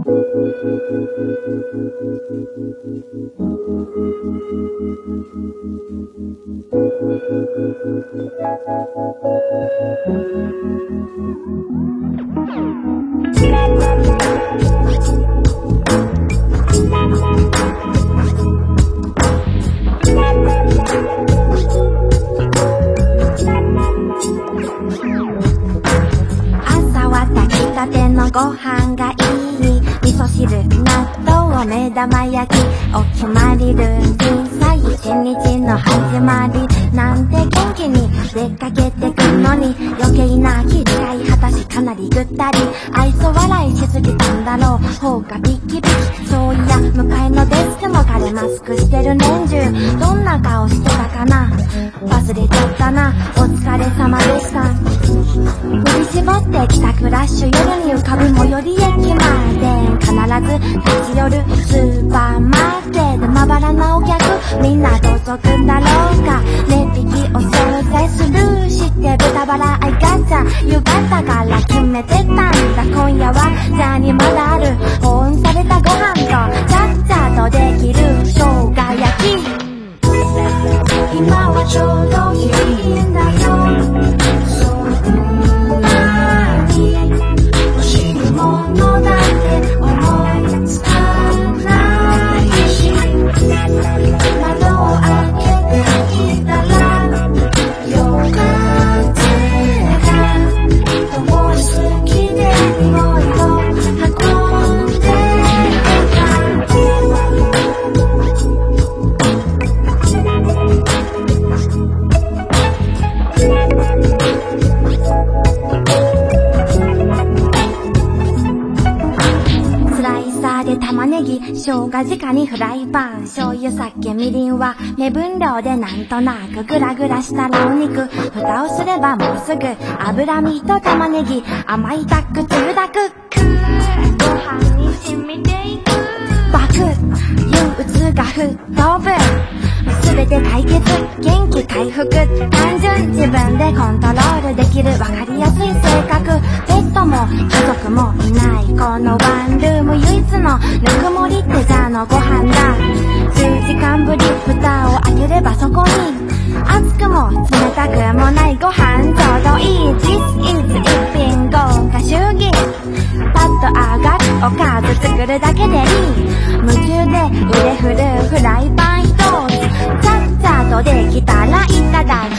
朝は炊きたてのご飯がいい、味噌汁、納豆、目玉焼き、お決まりルーティンさ、一日の始まりなんて元気に出かけてくのに、余計な気遣い果たしかなりぐったり、愛想笑いしすぎたんだろう、方がビキビキ。そういや向かいのデスクの彼マスクしてる年中、どんな顔してたかな、忘れちゃったな。お疲れ様でした。振り絞って帰宅ラッシュ、夜に浮かぶ最寄り駅まで必ず立ち寄るスーパーマーケット、まばらなお客みんな同族だろうか。値引きお惣菜スルーして豚バラ愛ガチャ、夕方から決めてたんだ。今夜はじゃあにまだある保温されたご飯とちゃっちゃとできる生姜焼き。今はちょうどいいんだよ、そんなに欲しいものだって思いつかないし、窓を開けていたら夜風が共に好きで匂いを運んでスライサーで玉ねぎ、生姜直にフライパン、醤油、酒、みりんは目分量でなんとなくグラグラしたらお肉、蓋をすればもうすぐ脂身と玉ねぎ、甘いタック、つゆだく、ご飯に染みていく。バク憂鬱が吹っ飛ぶ、すべて解決、元気回復、単純自分でコントロールできるわかりやすい性格。ペットも家族もいないこのワンルーム、唯一のぬくもりってじゃあのご飯だ。10時間ぶり蓋を開ければそこに熱くも冷たくもないご飯、ちょうどいい This is 一品豪華主義、パッと上がるおかず作るだけでいい、夢中で腕振るフライパン一つ、ちゃっちゃとできたらいただき